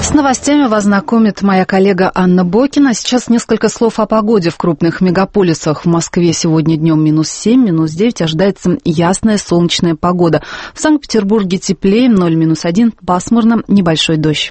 С новостями вас знакомит моя коллега Анна Бокина. Сейчас несколько слов о погоде в крупных мегаполисах. В Москве сегодня днем -7, -9, ожидается ясная солнечная погода. В Санкт-Петербурге теплее, 0-1, пасмурно, небольшой дождь.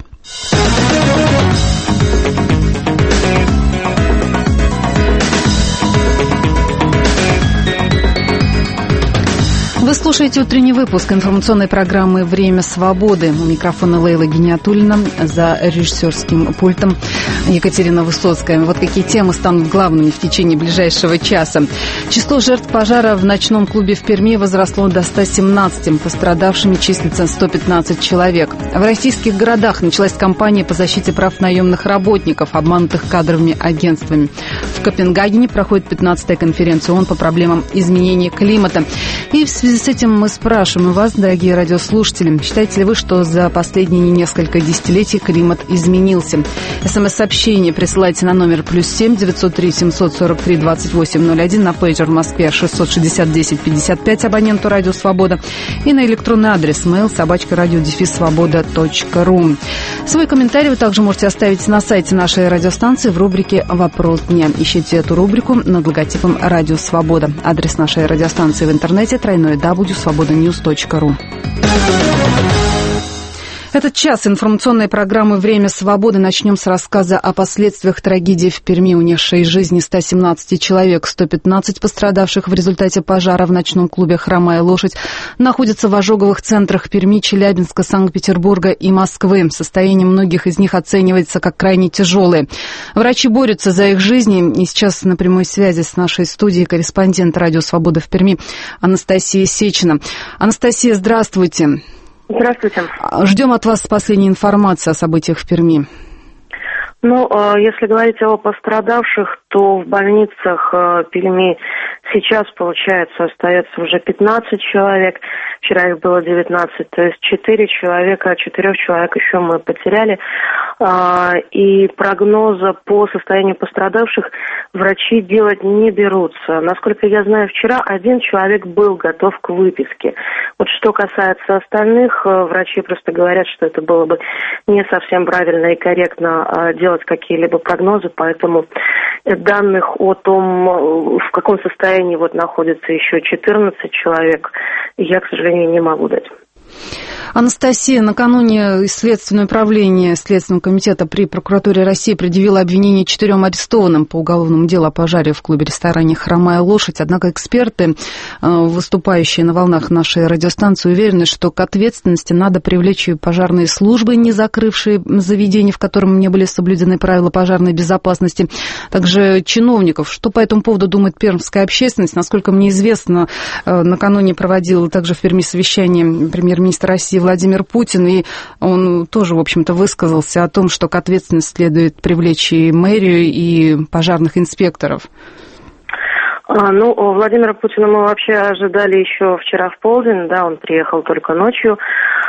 Вы слушаете утренний выпуск информационной программы «Время свободы». У микрофона Лейла Гиниатуллина, за режиссерским пультом Екатерина Высоцкая. Вот какие темы станут главными в течение ближайшего часа. Число жертв пожара в ночном клубе в Перми возросло до 117. Пострадавшими числится 115 человек. В российских городах началась кампания по защите прав наемных работников, обманутых кадровыми агентствами. В Копенгагене проходит 15-я конференция ООН по проблемам изменения климата. И в связи с этим мы спрашиваем вас, дорогие радиослушатели, считаете ли вы, что за последние несколько десятилетий климат изменился? СМС-сообщение присылайте на номер +7 903 743 2801, на пейджер в Москве 660 10 55 абоненту «Радио Свобода» и на электронный адрес mail@radio-svoboda.ru. Свой комментарий вы также можете оставить на сайте нашей радиостанции в рубрике «Вопрос дня». Ищите эту рубрику над логотипом «Радио Свобода». Адрес нашей радиостанции в интернете www.svobodanews.ru. Этот час информационной программы «Время свободы» начнем с рассказа о последствиях трагедии в Перми, унесшей жизни 117 человек. 115 пострадавших в результате пожара в ночном клубе «Хромая лошадь» находятся в ожоговых центрах Перми, Челябинска, Санкт-Петербурга и Москвы. Состояние многих из них оценивается как крайне тяжелое. Врачи борются за их жизни. И сейчас на прямой связи с нашей студией корреспондент «Радио Свобода» в Перми Анастасия Сечина. Анастасия, здравствуйте. Здравствуйте. Ждем от вас последней информации о событиях в Перми. Если говорить о пострадавших, то в больницах Перми сейчас, получается, остается уже 15 человек. Вчера их было 19, то есть 4 человека, 4 человек еще мы потеряли. И прогноза по состоянию пострадавших врачи делать не берутся. Насколько я знаю, вчера один человек был готов к выписке. Вот что касается остальных, врачи просто говорят, что это было бы не совсем правильно и корректно делать какие-либо прогнозы, поэтому данных о том, в каком состоянии находится еще 14 человек, я, к сожалению, не могу дать. Анастасия, накануне Следственное управление Следственного комитета при прокуратуре России предъявило обвинение 4 арестованным по уголовному делу о пожаре в клубе-ресторане «Хромая лошадь». Однако эксперты, выступающие на волнах нашей радиостанции, уверены, что к ответственности надо привлечь и пожарные службы, не закрывшие заведения, в котором не были соблюдены правила пожарной безопасности, также чиновников. Что по этому поводу думает пермская общественность? Насколько мне известно, накануне проводил также в Перми совещание премьер-министр России Владимир Путин, и он тоже, в общем-то, высказался о том, что к ответственности следует привлечь и мэрию, и пожарных инспекторов. Владимира Путина мы вообще ожидали еще вчера в полдень, да, он приехал только ночью.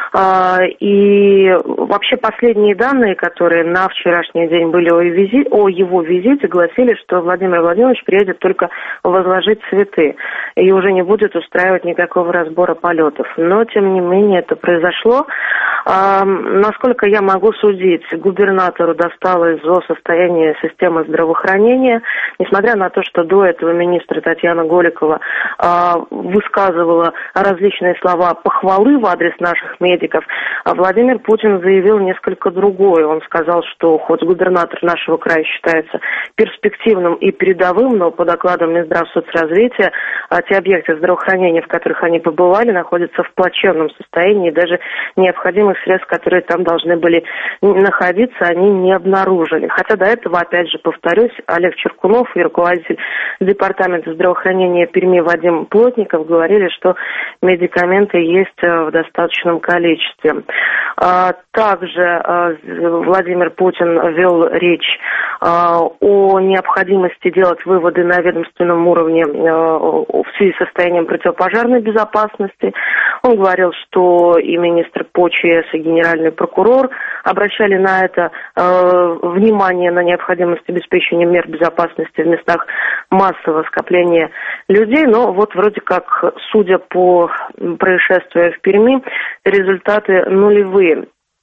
И вообще последние данные, которые на вчерашний день были о его визите, гласили, что Владимир Владимирович приедет только возложить цветы и уже не будет устраивать никакого разбора полетов. Но, тем не менее, это произошло. Насколько я могу судить, губернатору досталось зло состояние системы здравоохранения, несмотря на то, что до этого министр Татьяна Голикова высказывала различные слова похвалы в адрес наших медиков, Владимир Путин заявил несколько другое. Он сказал, что хоть губернатор нашего края считается перспективным и передовым, но по докладам Минздравсоцразвития те объекты здравоохранения, в которых они побывали, находятся в плачевном состоянии, и даже необходимых средств, которые там должны были находиться, они не обнаружили. Хотя до этого, опять же, повторюсь, Олег Черкунов и руководитель департамента здравоохранения Перми Вадим Плотников говорили, что медикаменты есть в достаточном количестве. Также Владимир Путин вел речь о необходимости делать выводы на ведомственном уровне в связи с состоянием противопожарной безопасности. Он говорил, что и министр по ЧС, и генеральный прокурор обращали на это внимание, на необходимость обеспечения мер безопасности в местах массового скопления людей. Но вот вроде как, судя по происшествию в Перми, результаты нулевые.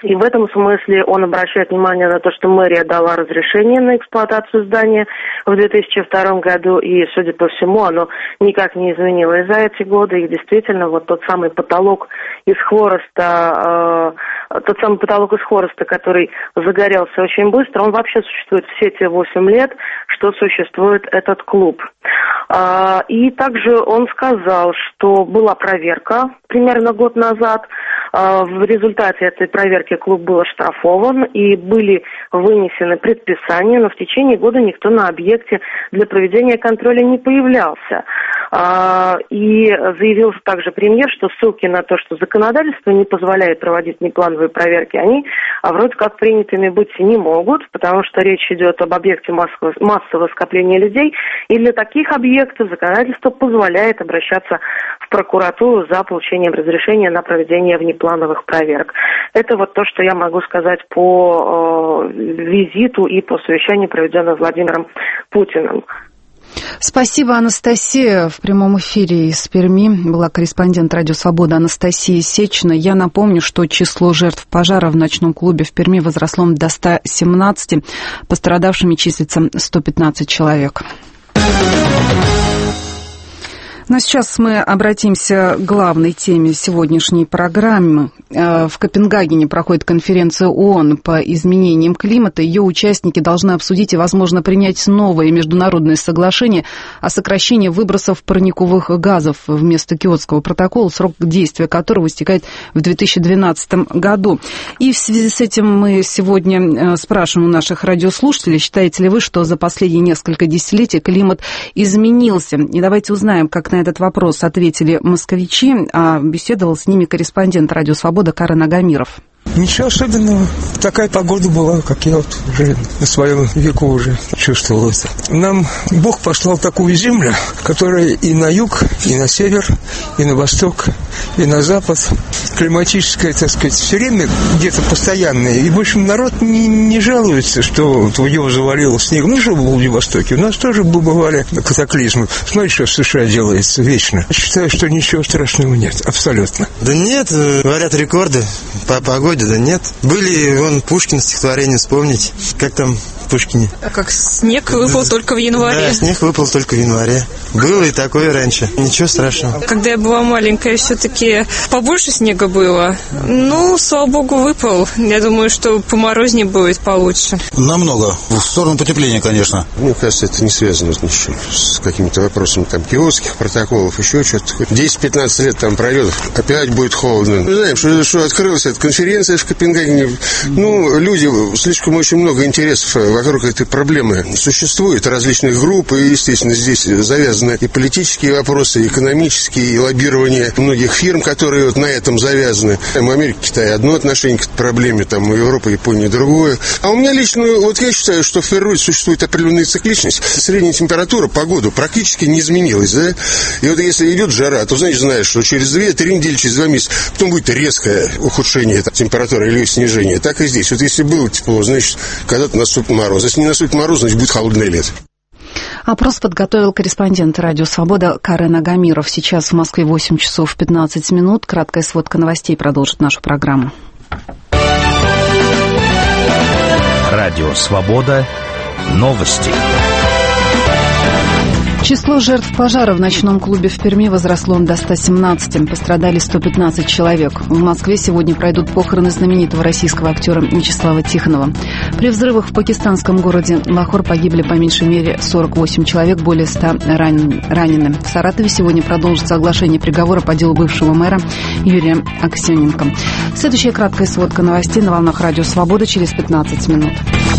И в этом смысле он обращает внимание на то, что мэрия дала разрешение на эксплуатацию здания в 2002 году, и, судя по всему, оно никак не изменилось за эти годы. И действительно, вот тот самый потолок из хвороста, который загорелся очень быстро, он вообще существует все те 8 лет, что существует этот клуб. И также он сказал, что была проверка примерно год назад. В результате этой проверки клуб был оштрафован и были вынесены предписания, но в течение года никто на объекте для проведения контроля не появлялся. И заявил также премьер, что ссылки на то, что законодательство не позволяет проводить неплановые проверки, они вроде как принятыми быть не могут, потому что речь идет об объекте массового скопления людей, и для таких объектов законодательство позволяет обращаться в прокуратуру за получением разрешения на проведение внеплановых проверок. Это вот то, что я могу сказать по визиту и по совещанию, проведенному Владимиром Путиным. Спасибо, Анастасия. В прямом эфире из Перми была корреспондент «Радио Свобода» Анастасия Сечина. Я напомню, что число жертв пожара в ночном клубе в Перми возросло до 117. Пострадавшими числится 115 человек. Ну а сейчас мы обратимся к главной теме сегодняшней программы. В Копенгагене проходит конференция ООН по изменениям климата. Ее участники должны обсудить и, возможно, принять новое международное соглашение о сокращении выбросов парниковых газов вместо Киотского протокола, срок действия которого истекает в 2012 году. И в связи с этим мы сегодня спрашиваем у наших радиослушателей, считаете ли вы, что за последние несколько десятилетий климат изменился? И давайте узнаем, как на этот вопрос ответили москвичи, а беседовал с ними корреспондент «Радио Свобода» Карен Агамиров. Ничего особенного. Такая погода была, как я вот уже на своем веку уже чувствовал это. Нам Бог послал такую землю, которая и на юг, и на север, и на восток, и на запад. Климатическая, так сказать, все время где-то постоянная. И, в общем, народ не жалуется, что его завалило снег. Ну, что в Владивостоке? У нас тоже бывали катаклизмы. Смотрите, что в США делается вечно. Считаю, что ничего страшного нет. Абсолютно. Да нет, говорят, рекорды по погоде. Да нет. Были, вон, Пушкин стихотворение вспомнить. Как там в Пушкине? Как снег выпал только в январе. Да, снег выпал только в январе. Было и такое раньше. Ничего страшного. Когда я была маленькая, все-таки побольше снега было. Ну, слава богу, выпал. Я думаю, что поморознее будет получше. Намного. В сторону потепления, конечно. Мне кажется, это не связано с какими-то вопросами там киотских протоколов, еще что-то. 10-15 лет там пройдет, опять будет холодно. Мы знаем, что открылась эта конференция в Копенгагене. Ну, люди, слишком очень много интересов вокруг этой проблемы. Существуют различные группы, и, естественно, здесь завязаны и политические вопросы, и экономические, и лоббирование многих фирм, которые вот на этом завязаны. Там Америка, Китай одно отношение к этой проблеме, там Европа, Япония другое. А у меня лично, вот я считаю, что в природе существует определенная цикличность. Средняя температура, погода практически не изменилась, да? И вот если идет жара, то, значит, знаешь, что через 2-3 недели, через 2 месяца, потом будет резкое ухудшение температуры или снижение. Так и здесь. Вот если было тепло, значит, когда-то наступит мороз. Если не наступит мороз, значит, будет холодное лето. Опрос подготовил корреспондент «Радио Свобода» Карен Агамиров. Сейчас в Москве 8 часов 15 минут. Краткая сводка новостей продолжит нашу программу. «Радио Свобода». Новости. Число жертв пожара в ночном клубе в Перми возросло до 117. Пострадали 115 человек. В Москве сегодня пройдут похороны знаменитого российского актера Вячеслава Тихонова. При взрывах в пакистанском городе Лахор погибли по меньшей мере 48 человек, более 100 ранены. В Саратове сегодня продолжится оглашение приговора по делу бывшего мэра Юрия Аксененко. Следующая краткая сводка новостей на волнах «Радио Свобода» через 15 минут.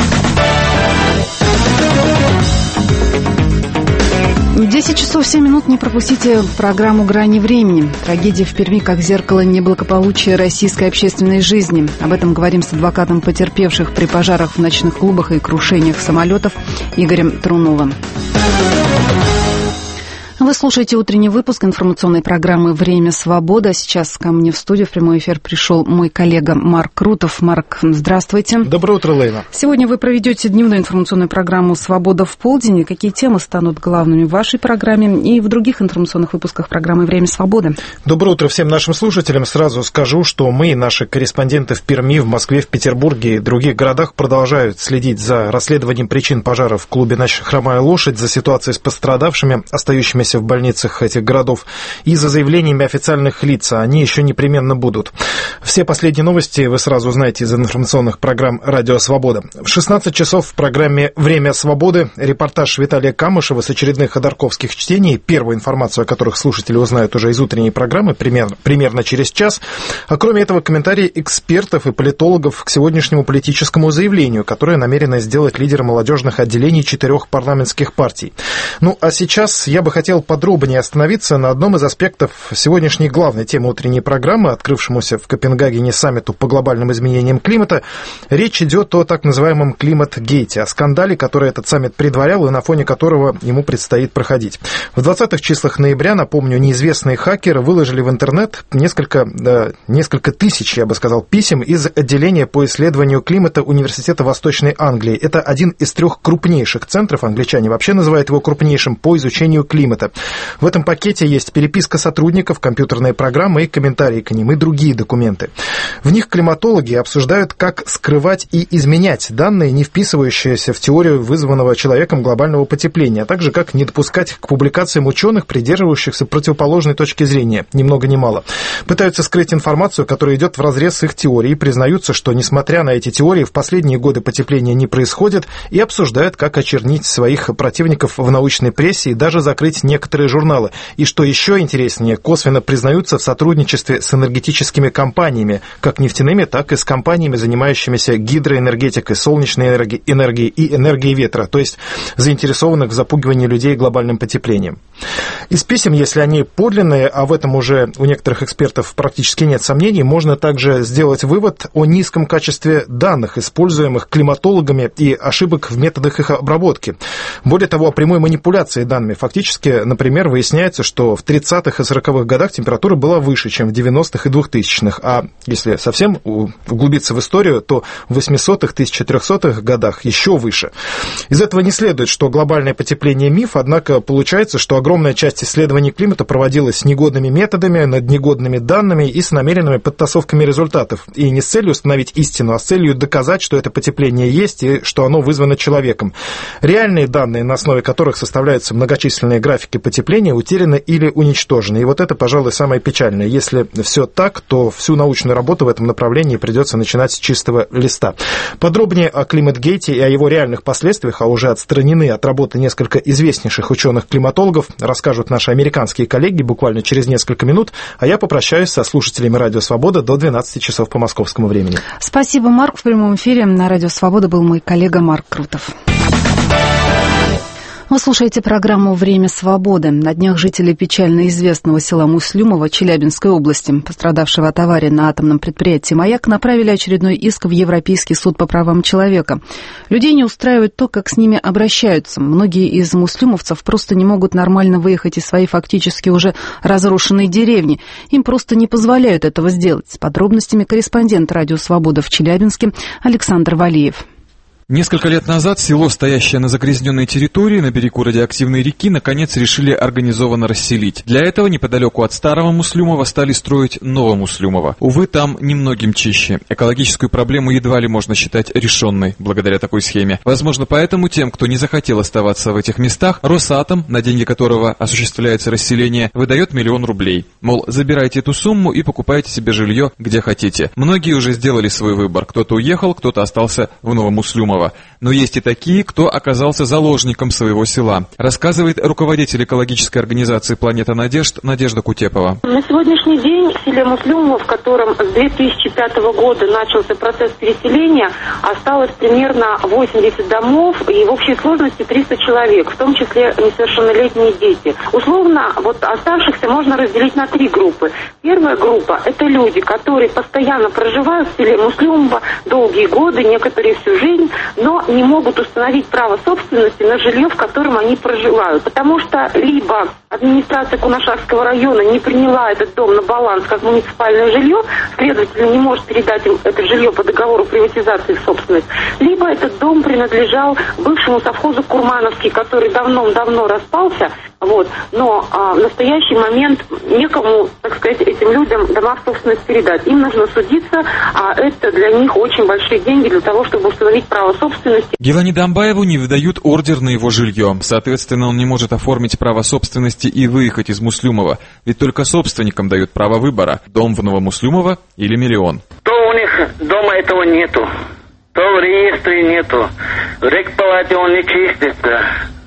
10 часов 7 минут. Не пропустите программу «Грани времени». Трагедия в Перми как зеркало неблагополучия российской общественной жизни. Об этом говорим с адвокатом потерпевших при пожарах в ночных клубах и крушениях самолетов Игорем Труновым. Вы слушаете утренний выпуск информационной программы «Время свобода». Сейчас ко мне в студию в прямой эфир пришел мой коллега Марк Крутов. Марк, здравствуйте. Доброе утро, Лейна. Сегодня вы проведете дневную информационную программу «Свобода в полдень». И какие темы станут главными в вашей программе и в других информационных выпусках программы «Время свободы»? Доброе утро всем нашим слушателям. Сразу скажу, что мы и наши корреспонденты в Перми, в Москве, в Петербурге и других городах продолжают следить за расследованием причин пожара в клубе «Наша хромая лошадь», за ситуацией с пострадавшими, остающимися в больницах этих городов, и за заявлениями официальных лиц. Они еще непременно будут. Все последние новости вы сразу узнаете из информационных программ «Радио Свобода». В 16 часов в программе «Время свободы» репортаж Виталия Камышева с очередных ходорковских чтений, первую информацию о которых слушатели узнают уже из утренней программы, примерно через час. А кроме этого, комментарии экспертов и политологов к сегодняшнему политическому заявлению, которое намерено сделать лидер молодежных отделений 4 парламентских партий. Ну, а сейчас я бы хотел подробнее остановиться на одном из аспектов сегодняшней главной темы утренней программы, открывшемуся в Копенгагене саммиту по глобальным изменениям климата. Речь идет о так называемом климат-гейте, о скандале, который этот саммит предварял и на фоне которого ему предстоит проходить. В 20-х числах ноября, напомню, неизвестные хакеры выложили в интернет несколько тысяч, я бы сказал, писем из отделения по исследованию климата Университета Восточной Англии. Это один из 3 крупнейших центров, англичане вообще называют его крупнейшим, по изучению климата. В этом пакете есть переписка сотрудников, компьютерные программы и комментарии к ним, и другие документы. В них климатологи обсуждают, как скрывать и изменять данные, не вписывающиеся в теорию вызванного человеком глобального потепления, а также как не допускать к публикациям ученых, придерживающихся противоположной точки зрения, ни много ни мало. Пытаются скрыть информацию, которая идет вразрез с их теорией, признаются, что, несмотря на эти теории, в последние годы потепления не происходит, и обсуждают, как очернить своих противников в научной прессе и даже закрыть некоторые журналы. И что еще интереснее, косвенно признаются в сотрудничестве с энергетическими компаниями, как нефтяными, так и с компаниями, занимающимися гидроэнергетикой, солнечной энергией и энергией ветра, то есть заинтересованных в запугивании людей глобальным потеплением. Из писем, если они подлинные, а в этом уже у некоторых экспертов практически нет сомнений, можно также сделать вывод о низком качестве данных, используемых климатологами, и ошибок в методах их обработки. Более того, о прямой манипуляции данными. Фактически, например, выясняется, что в 30-х и 40-х годах температура была выше, чем в 90-х и 2000-х, а если совсем углубиться в историю, то в 800-х, 1300-х годах еще выше. Из этого не следует, что глобальное потепление – миф, однако получается, что огромная часть исследований климата проводилась негодными методами, над негодными данными и с намеренными подтасовками результатов. И не с целью установить истину, а с целью доказать, что это потепление есть и что оно вызвано человеком. Реальные данные, на основе которых составляются многочисленные графики потепления, утеряны или уничтожены. И вот это, пожалуй, самое печальное. Если все так, то всю научную работу в этом направлении придется начинать с чистого листа. Подробнее о климат-гейте и о его реальных последствиях, а уже отстранены от работы несколько известнейших ученых-климатологов, расскажут наши американские коллеги буквально через несколько минут, а я попрощаюсь со слушателями «Радио Свобода» до 12 часов по московскому времени. Спасибо, Марк. В прямом эфире на «Радио Свобода» был мой коллега Марк Крутов. Вы слушаете программу «Время свободы». На днях жители печально известного села Муслюмово Челябинской области, пострадавшего от аварии на атомном предприятии «Маяк», направили очередной иск в Европейский суд по правам человека. Людей не устраивает то, как с ними обращаются. Многие из муслюмовцев просто не могут нормально выехать из своей фактически уже разрушенной деревни. Им просто не позволяют этого сделать. С подробностями корреспондент «Радио Свобода» в Челябинске Александр Валиев. Несколько лет назад село, стоящее на загрязненной территории на берегу радиоактивной реки, наконец решили организованно расселить. Для этого неподалеку от старого Муслюмова стали строить новое Муслюмово. Увы, там немногим чище. Экологическую проблему едва ли можно считать решенной благодаря такой схеме. Возможно, поэтому тем, кто не захотел оставаться в этих местах, Росатом, на деньги которого осуществляется расселение, выдает 1 000 000 рублей. Мол, забирайте эту сумму и покупайте себе жилье, где хотите. Многие уже сделали свой выбор. Кто-то уехал, кто-то остался в Новом Муслюмово. Но есть и такие, кто оказался заложником своего села. Рассказывает руководитель экологической организации «Планета Надежд» Надежда Кутепова. На сегодняшний день в селе Муслюмово, в котором с 2005 года начался процесс переселения, осталось примерно 80 домов и в общей сложности 300 человек, в том числе несовершеннолетние дети. Условно, оставшихся можно разделить на 3 группы. Первая группа – это люди, которые постоянно проживают в селе Муслюмово долгие годы, некоторые всю жизнь. но не могут установить право собственности на жилье, в котором они проживают. Потому что либо администрация Кунашакского района не приняла этот дом на баланс как муниципальное жилье, следовательно, не может передать им это жилье по договору приватизации в собственность, либо этот дом принадлежал бывшему совхозу Курмановский, который давно распался, вот, но в настоящий момент некому, так сказать, этим людям дома в собственность передать. Им нужно судиться, а это для них очень большие деньги для того, чтобы установить право собственности. Гелани Дамбаеву не выдают ордер на его жилье. Соответственно, он не может оформить право собственности и выехать из Муслюмова. Ведь только собственникам дают право выбора. Дом в Новомуслюмово или миллион. То у них дома этого нету, то в реестре нету. В рекпалате он не чистится.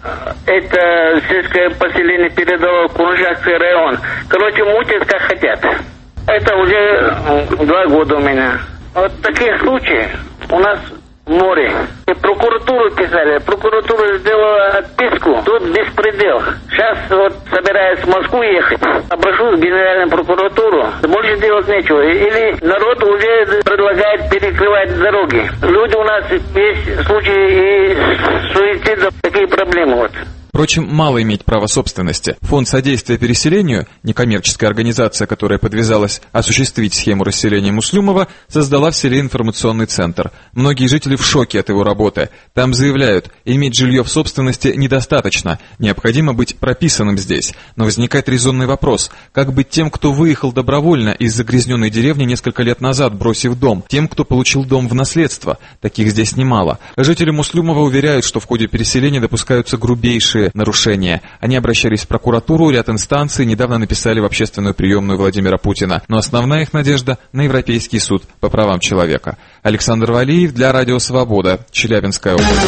Это сельское поселение передало Кунашакский район. Короче, мутят как хотят. Это уже 2 года у меня. Вот такие случаи у нас в море. И прокуратуру писали. Прокуратура сделала отписку. Тут беспредел. Сейчас вот собираюсь в Москву ехать. Обращусь в Генеральную прокуратуру. Больше делать нечего. Или народ уже предлагает перекрывать дороги. Люди у нас есть случаи и суицидов. Такие проблемы вот. Впрочем, мало иметь право собственности. Фонд содействия переселению, некоммерческая организация, которая подвязалась осуществить схему расселения Муслюмова, создала в селе информационный центр. Многие жители в шоке от его работы. Там заявляют, иметь жилье в собственности недостаточно, необходимо быть прописанным здесь. Но возникает резонный вопрос, как быть тем, кто выехал добровольно из загрязненной деревни несколько лет назад, бросив дом, тем, кто получил дом в наследство? Таких здесь немало. Жители Муслюмова уверяют, что в ходе переселения допускаются грубейшие нарушения. Они обращались в прокуратуру, ряд инстанций, недавно написали в общественную приемную Владимира Путина. Но основная их надежда на Европейский суд по правам человека. Александр Валиев для Радио Свобода, Челябинская область.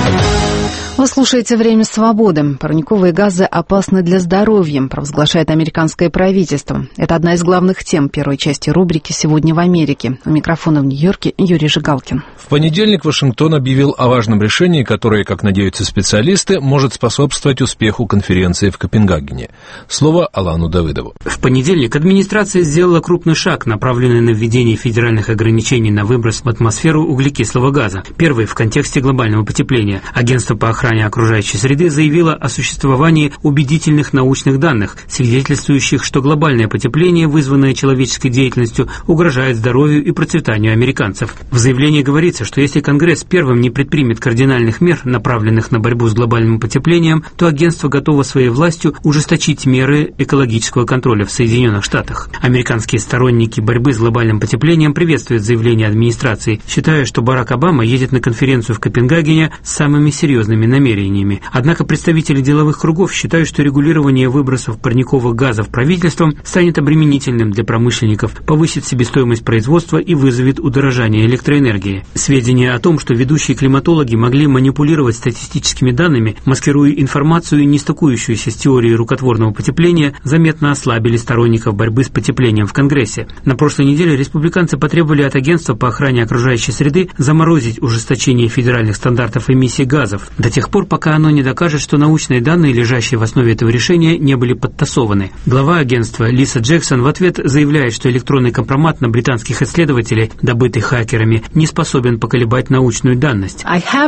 Вы слушаете «Время свободы». Парниковые газы опасны для здоровья, провозглашает американское правительство. Это одна из главных тем первой части рубрики «Сегодня в Америке». У микрофона в Нью-Йорке Юрий Жигалкин. В понедельник Вашингтон объявил о важном решении, которое, как надеются специалисты, может способствовать успеху конференции в Копенгагене. Слово Алану Давыдову. В понедельник администрация сделала крупный шаг, направленный на введение федеральных ограничений на выброс в атмосферу углекислого газа. Первый в контексте глобального потепления. Агентство по охране окружающей среды заявила о существовании убедительных научных данных, свидетельствующих, что глобальное потепление, вызванное человеческой деятельностью, угрожает здоровью и процветанию американцев. В заявлении говорится, что если Конгресс первым не предпримет кардинальных мер, направленных на борьбу с глобальным потеплением, то агентство готово своей властью ужесточить меры экологического контроля в Соединенных Штатах. Американские сторонники борьбы с глобальным потеплением приветствуют заявление администрации, считая, что Барак Обама едет на конференцию в Копенгагене с самыми серьезными намерениями. Однако представители деловых кругов считают, что регулирование выбросов парниковых газов правительством станет обременительным для промышленников, повысит себестоимость производства и вызовет удорожание электроэнергии. Сведения о том, что ведущие климатологи могли манипулировать статистическими данными, маскируя информацию, не стыкующуюся с теорией рукотворного потепления, заметно ослабили сторонников борьбы с потеплением в Конгрессе. На прошлой неделе республиканцы потребовали от агентства по охране окружающей среды заморозить ужесточение федеральных стандартов эмиссий газов до тех пор, пока оно не докажет, что научные данные, лежащие в основе этого решения, не были подтасованы. Глава агентства Лиса Джексон в ответ заявляет, что электронный компромат на британских исследователей, добытый хакерами, не способен поколебать научную данность.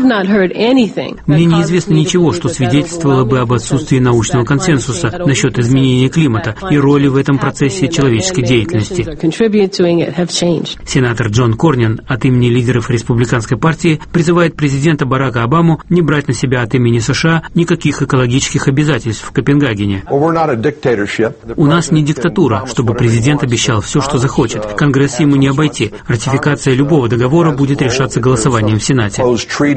Мне неизвестно ничего, что свидетельствовало бы об отсутствии научного консенсуса насчет изменения климата и роли в этом процессе человеческой деятельности. Сенатор Джон Корнин от имени лидеров республиканской партии призывает президента Барака Обаму не брать на себя от имени США никаких экологических обязательств в Копенгагене. У нас не диктатура, чтобы президент обещал все, что захочет. Конгресс ему не обойти. Ратификация любого договора будет решаться голосованием в Сенате.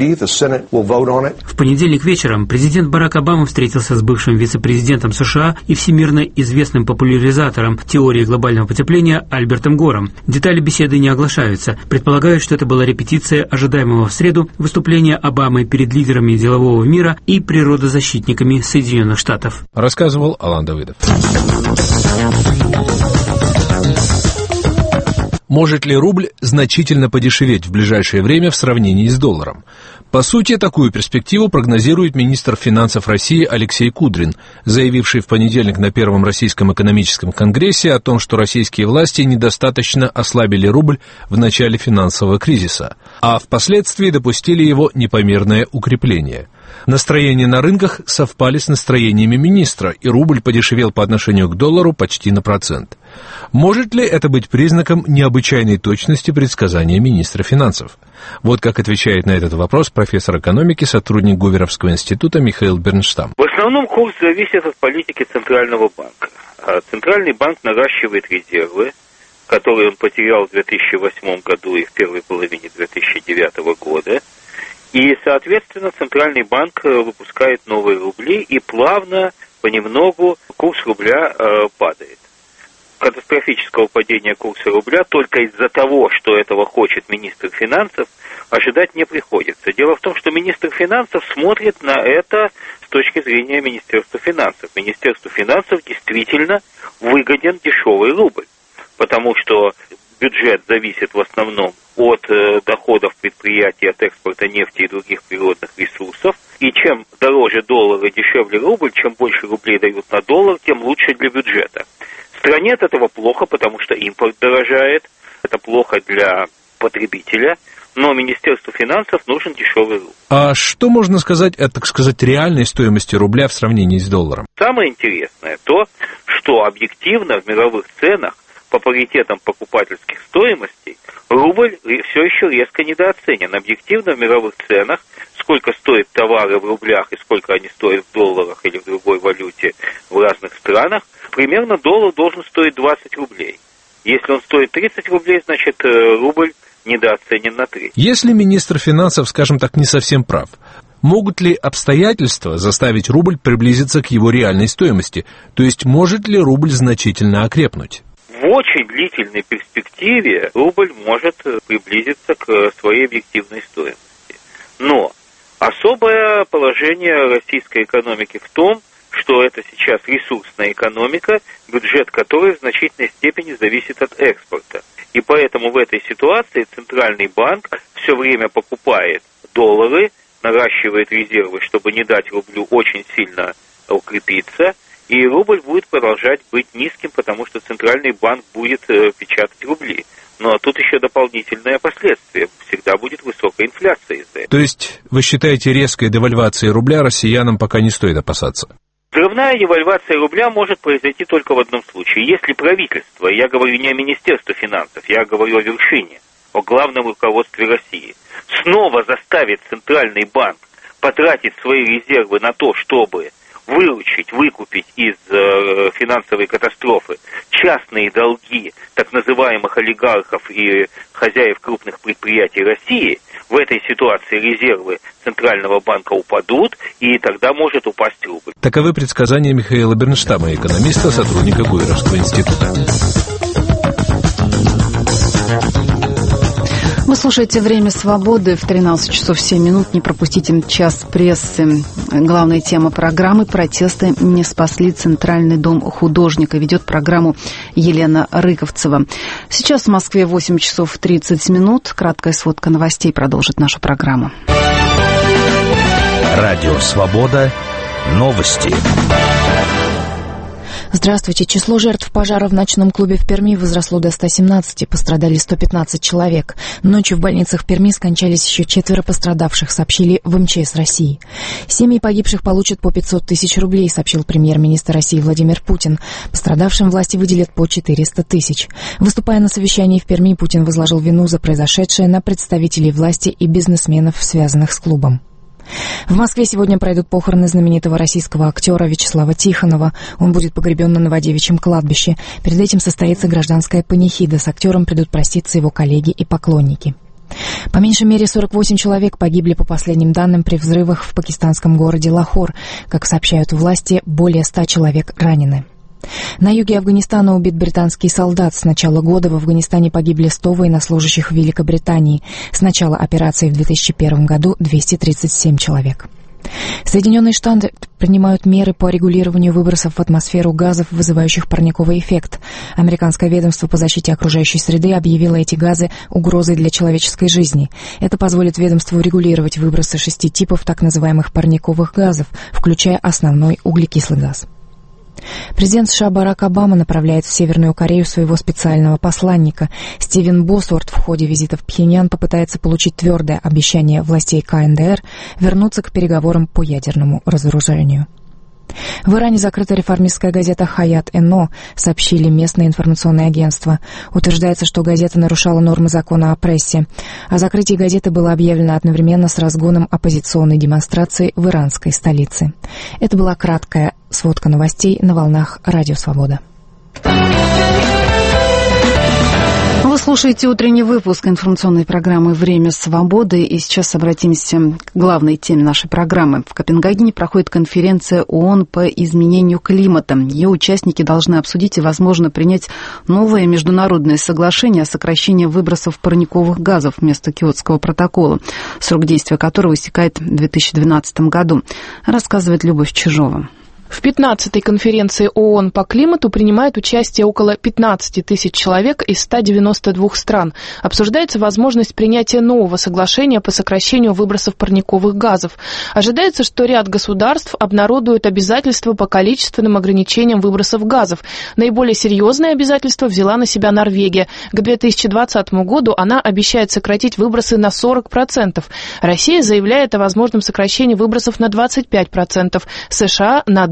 В понедельник вечером президент Барак Обама встретился с бывшим вице-президентом США и всемирно известным популяризатором теории глобального потепления Альбертом Гором. Детали беседы не оглашаются. Предполагают, что это была репетиция ожидаемого в среду выступления Обамы перед лидерами делового мира и природозащитниками Соединенных Штатов. Рассказывал Алан Давыдов. Может ли рубль значительно подешеветь в ближайшее время в сравнении с долларом? По сути, такую перспективу прогнозирует министр финансов России Алексей Кудрин, заявивший в понедельник на Первом российском экономическом конгрессе о том, что российские власти недостаточно ослабили рубль в начале финансового кризиса. а впоследствии допустили его непомерное укрепление. Настроения на рынках совпали с настроениями министра, и рубль подешевел по отношению к доллару почти на 1%. Может ли это быть признаком необычайной точности предсказания министра финансов? Вот как отвечает на этот вопрос профессор экономики, сотрудник Гуверовского института Михаил Бернштам. В основном курс зависит от политики Центрального банка. Центральный банк наращивает резервы, которые он потерял в 2008 году и в первой половине 2009 года. И, соответственно, Центральный банк выпускает новые рубли, и плавно, понемногу курс рубля падает. Катастрофического падения курса рубля только из-за того, что этого хочет министр финансов, ожидать не приходится. Дело в том, что министр финансов смотрит на это с точки зрения Министерства финансов. Министерству финансов действительно выгоден дешевый рубль, потому что бюджет зависит в основном от доходов предприятий, от экспорта нефти и других природных ресурсов. И чем дороже доллар и дешевле рубль, чем больше рублей дают на доллар, тем лучше для бюджета. Стране от этого плохо, потому что импорт дорожает, это плохо для потребителя, но Министерству финансов нужен дешевый рубль. А что можно сказать о, так сказать, реальной стоимости рубля в сравнении с долларом? Самое интересное то, что объективно в мировых ценах по паритетам покупательских стоимостей рубль все еще резко недооценен. Объективно в мировых ценах, сколько стоят товары в рублях и сколько они стоят в долларах или в другой валюте в разных странах, примерно доллар должен стоить 20 рублей. Если он стоит 30 рублей, значит рубль недооценен на 3. Если министр финансов, скажем так, не совсем прав, могут ли обстоятельства заставить рубль приблизиться к его реальной стоимости? То есть может ли рубль значительно окрепнуть? В очень длительной перспективе рубль может приблизиться к своей объективной стоимости. Но особое положение российской экономики в том, что это сейчас ресурсная экономика, бюджет которой в значительной степени зависит от экспорта. И поэтому в этой ситуации Центральный банк все время покупает доллары, наращивает резервы, чтобы не дать рублю очень сильно укрепиться, и рубль будет продолжать быть низким, потому что Центральный банк будет печатать рубли. Но тут еще дополнительное последствие. Всегда будет высокая инфляция из-за этого. То есть вы считаете, резкой девальвации рубля россиянам пока не стоит опасаться? Взрывная девальвация рубля может произойти только в одном случае. Если правительство, я говорю не о Министерстве финансов, я говорю о вершине, о главном руководстве России, снова заставит Центральный банк потратить свои резервы на то, чтобы выручить, выкупить из финансовой катастрофы частные долги так называемых олигархов и хозяев крупных предприятий России, в этой ситуации резервы Центрального банка упадут, и тогда может упасть рубль. Таковы предсказания Михаила Бернштама, экономиста, сотрудника Гуверовского института. Вы слушаете «Время свободы» в 13 часов 7 минут. Не пропустите час прессы. Главная тема программы «Протесты не спасли Центральный дом художника». Ведет программу Елена Рыковцева. Сейчас в Москве 8 часов 30 минут. Краткая сводка новостей продолжит нашу программу. Радио «Свобода». Новости. Здравствуйте. Число жертв пожара в ночном клубе в Перми возросло до 117. Пострадали 115 человек. Ночью в больницах Перми скончались еще 4 пострадавших, сообщили в МЧС России. Семьи погибших получат по 500 тысяч рублей, сообщил премьер-министр России Владимир Путин. Пострадавшим власти выделят по 400 тысяч. Выступая на совещании в Перми, Путин возложил вину за произошедшее на представителей власти и бизнесменов, связанных с клубом. В Москве сегодня пройдут похороны знаменитого российского актера Вячеслава Тихонова. Он будет погребен на Новодевичьем кладбище. Перед этим состоится гражданская панихида. С актером придут проститься его коллеги и поклонники. По меньшей мере 48 человек погибли по последним данным при взрывах в пакистанском городе Лахор. Как сообщают власти, более 100 человек ранены. На юге Афганистана убит британский солдат. С начала года в Афганистане погибли 100 военнослужащих Великобритании. С начала операции в 2001 году 237 человек. Соединенные Штаты принимают меры по регулированию выбросов в атмосферу газов, вызывающих парниковый эффект. Американское ведомство по защите окружающей среды объявило эти газы угрозой для человеческой жизни. Это позволит ведомству регулировать выбросы 6 типов так называемых парниковых газов, включая основной углекислый газ. Президент США Барак Обама направляет в Северную Корею своего специального посланника. Стивен Босуорт в ходе визита в Пхеньян попытается получить твердое обещание властей КНДР вернуться к переговорам по ядерному разоружению. В Иране закрыта реформистская газета «Хаят-Эно», сообщили местные информационные агентства. Утверждается, что газета нарушала нормы закона о прессе. О закрытии газеты было объявлено одновременно с разгоном оппозиционной демонстрации в иранской столице. Это была краткая сводка новостей на волнах Радио Свобода. Вы слушаете утренний выпуск информационной программы «Время свободы». И сейчас обратимся к главной теме нашей программы. В Копенгагене проходит конференция ООН по изменению климата. Ее участники должны обсудить и, возможно, принять новое международное соглашение о сокращении выбросов парниковых газов вместо Киотского протокола, срок действия которого истекает в 2012 году, рассказывает Любовь Чижова. В 15-й конференции ООН по климату принимает участие около 15 тысяч человек из 192 стран. Обсуждается возможность принятия нового соглашения по сокращению выбросов парниковых газов. Ожидается, что ряд государств обнародуют обязательства по количественным ограничениям выбросов газов. Наиболее серьезные обязательства взяла на себя Норвегия. К 2020 году она обещает сократить выбросы на 40%. Россия заявляет о возможном сокращении выбросов на 25%. США на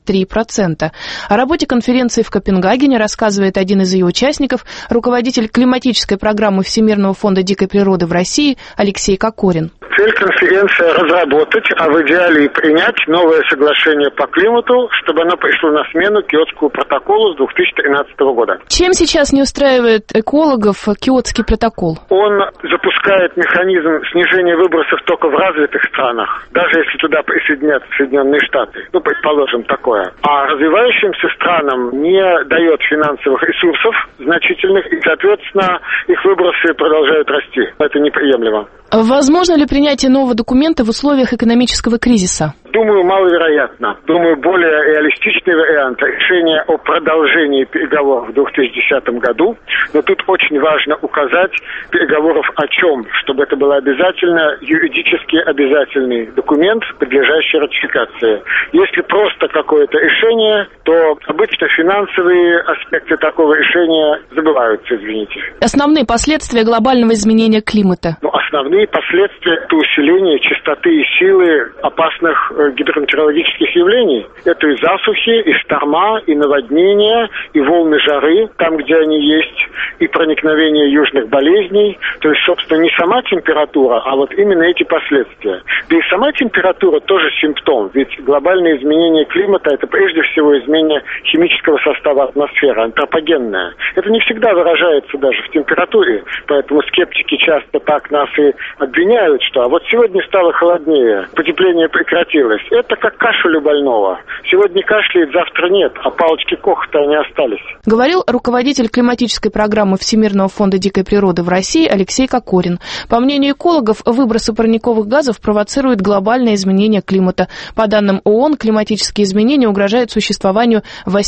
2-3%. О работе конференции в Копенгагене рассказывает один из ее участников, руководитель климатической программы Всемирного фонда дикой природы в России Алексей Кокорин. Цель конференции – разработать, а в идеале и принять новое соглашение по климату, чтобы оно пришло на смену Киотскому протоколу с 2013 года. Чем сейчас не устраивает экологов Киотский протокол? Он запускает механизм снижения выбросов только в развитых странах, даже если туда присоединятся Соединенные Штаты. Ну, предположим, такое. А развивающимся странам не дает финансовых ресурсов значительных, и, соответственно, их выбросы продолжают расти. Это неприемлемо. Возможно ли принятие нового документа в условиях экономического кризиса? Думаю, маловероятно. Думаю, более реалистичный вариант решения о продолжении переговоров в 2010 году. Но тут очень важно указать переговоров о чем, чтобы это был обязательно юридически обязательный документ, подлежащий ратификации. Если просто какое-то решение, то обычно финансовые аспекты такого решения забываются, извините. Основные последствия глобального изменения климата? Основные последствия – это усиление частоты и силы опасных гидрометеорологических явлений. Это и засухи, и шторма, и наводнения, и волны жары, там, где они есть, и проникновение южных болезней. То есть, собственно, не сама температура, а вот именно эти последствия. Да и сама температура тоже симптом, ведь глобальное изменение климата – это прежде всего изменение химического состава атмосферы, антропогенное. Это не всегда выражается даже в температуре, поэтому скептики часто так нас и обвиняют, что а вот сегодня стало холоднее, потепление прекратилось. Это как кашель у больного. Сегодня кашляет, завтра нет, а палочки Коха-то они остались. Говорил руководитель климатической программы Всемирного фонда дикой природы в России Алексей Кокорин. По мнению экологов, выбросы парниковых газов провоцируют глобальное изменение климата. По данным ООН, климатические изменения угрожают существованию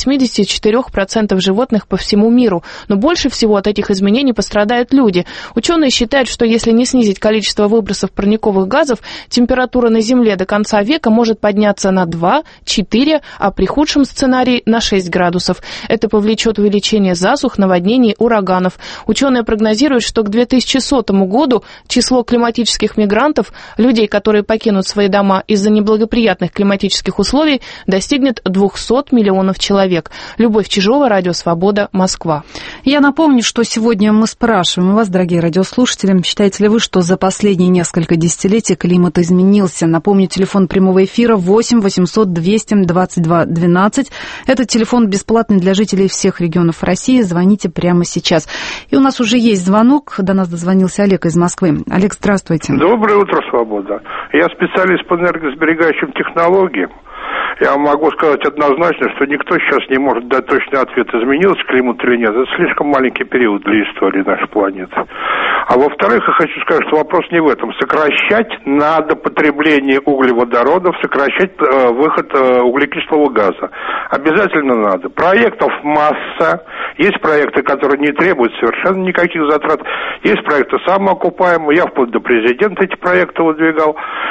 84% животных по всему миру. Но больше всего от этих изменений пострадают люди. Ученые считают, что если не снизить количество выбросов парниковых газов, температура на Земле до конца века может подняться на 2-4, а при худшем сценарии на 6 градусов. Это повлечет увеличение засух, наводнений, ураганов. Ученые прогнозируют, что к 2100 году число климатических мигрантов, людей, которые покинут свои дома из-за неблагоприятных климатических условий, достигнет 200 миллионов человек. Любовь Чижова, Радио Свобода, Москва. Я напомню, что сегодня мы спрашиваем вас, дорогие радиослушатели, считаете ли вы, что за последние несколько десятилетий климат изменился? Напомню, телефон прямого эфира 8 800 222 12. Это телефон бесплатный для жителей всех регионов России. Звоните прямо сейчас. И у нас уже есть звонок. До нас дозвонился Олег из Москвы. Олег, здравствуйте. Доброе утро, Свобода. Я специалист по энергосберегающим технологиям. Я могу сказать однозначно, что никто сейчас не может дать точный ответ, изменился климат или нет. Это слишком маленький период для истории нашей планеты. А во-вторых, я хочу сказать, что вопрос не в этом. Сокращать надо потребление углеводородов, сокращать выход углекислого газа. Обязательно надо. Проектов масса. Есть проекты, которые не требуют совершенно никаких затрат. Есть проекты самоокупаемые. Я вплоть до президента эти проекты выдвигал.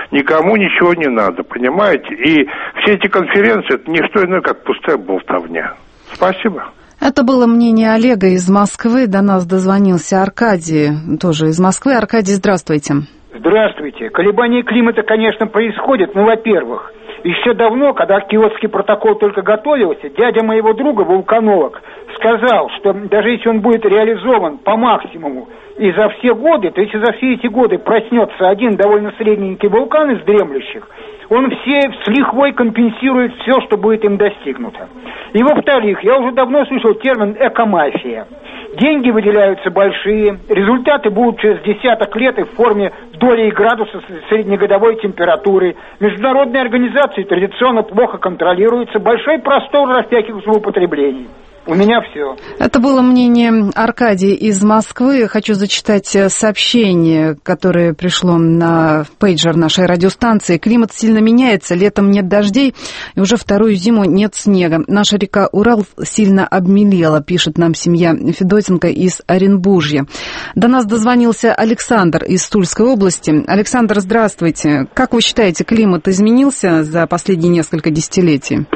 Никому ничего не надо, понимаете? И все эти конференции, это не что иное, как пустая болтовня. Спасибо. Это было мнение Олега из Москвы. До нас дозвонился Аркадий, тоже из Москвы. Аркадий, здравствуйте. Здравствуйте. Колебания климата, конечно, происходят, но, во-первых, еще давно, когда Киотский протокол только готовился, дядя моего друга, вулканолог, сказал, что даже если он будет реализован по максимуму и за все годы, то если за все эти годы проснется один довольно средненький вулкан из дремлющих, он с лихвой компенсирует все, что будет им достигнуто. И во-вторых, я уже давно слышал термин «экомафия». Деньги выделяются большие, результаты будут через десяток лет и в форме доли и градуса среднегодовой температуры. Международные организации традиционно плохо контролируются, большой простор для всяких злоупотреблений. У меня все. Это было мнение Аркадия из Москвы. Хочу зачитать сообщение, которое пришло на пейджер нашей радиостанции. Климат сильно меняется, летом нет дождей, и уже вторую зиму нет снега. Наша река Урал сильно обмелела, пишет нам семья Федотенко из Оренбуржья. До нас дозвонился Александр из Тульской области. Александр, здравствуйте. Как вы считаете, климат изменился за последние несколько десятилетий?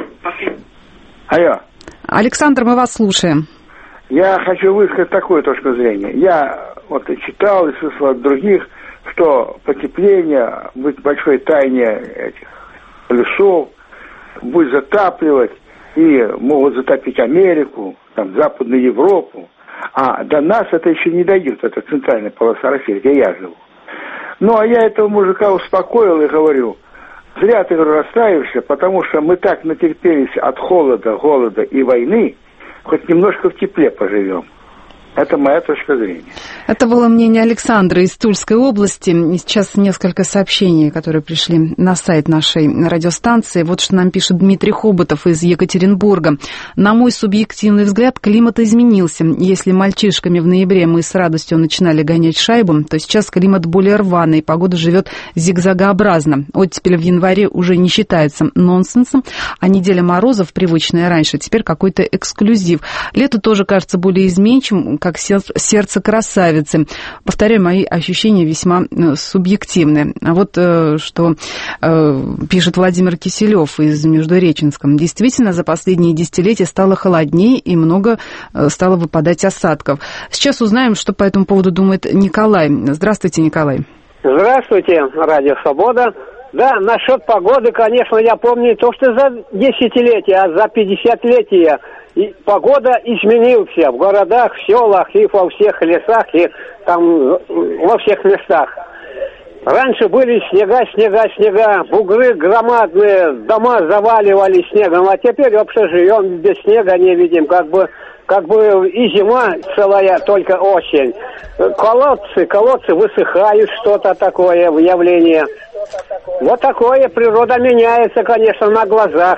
Алло. Александр, мы вас слушаем. Я хочу высказать такую точку зрения. Я вот читал и слышал от других, что потепление будет в большой тайне этих лесов, будет затапливать, и могут затопить Америку, там, Западную Европу. А до нас это еще не дойдет, это центральная полоса России, где я живу. Ну, а я этого мужика успокоил и говорю: зря ты, говорю, расстраиваешься, потому что мы так натерпелись от холода, голода и войны, хоть немножко в тепле поживем. Это моя точка зрения. Это было мнение Александра из Тульской области. И сейчас несколько сообщений, которые пришли на сайт нашей радиостанции. Вот что нам пишет Дмитрий Хоботов из Екатеринбурга. На мой субъективный взгляд, климат изменился. Если мальчишками в ноябре мы с радостью начинали гонять шайбу, то сейчас климат более рваный, погода живет зигзагообразно. Оттепель в январе уже не считается нонсенсом, а неделя морозов, привычная раньше, теперь какой-то эксклюзив. Лето тоже кажется более изменчивым, как сердце красавицы. Повторяю, мои ощущения весьма субъективны. А вот что пишет Владимир Киселев из Междуреченска. Действительно, за последние десятилетия стало холоднее и много стало выпадать осадков. Сейчас узнаем, что по этому поводу думает Николай. Здравствуйте, Николай. Здравствуйте, Радио Свобода. Да, насчет погоды, конечно, я помню не то, что за десятилетия, а за 50-летия. И погода изменилась в городах, в селах и во всех лесах, и там во всех местах. Раньше были снега, бугры громадные, дома заваливали снегом, а теперь вообще живем без снега, не видим, как бы и зима целая, только осень. Колодцы высыхают, что-то такое явление. Вот такое, природа меняется, конечно, на глазах.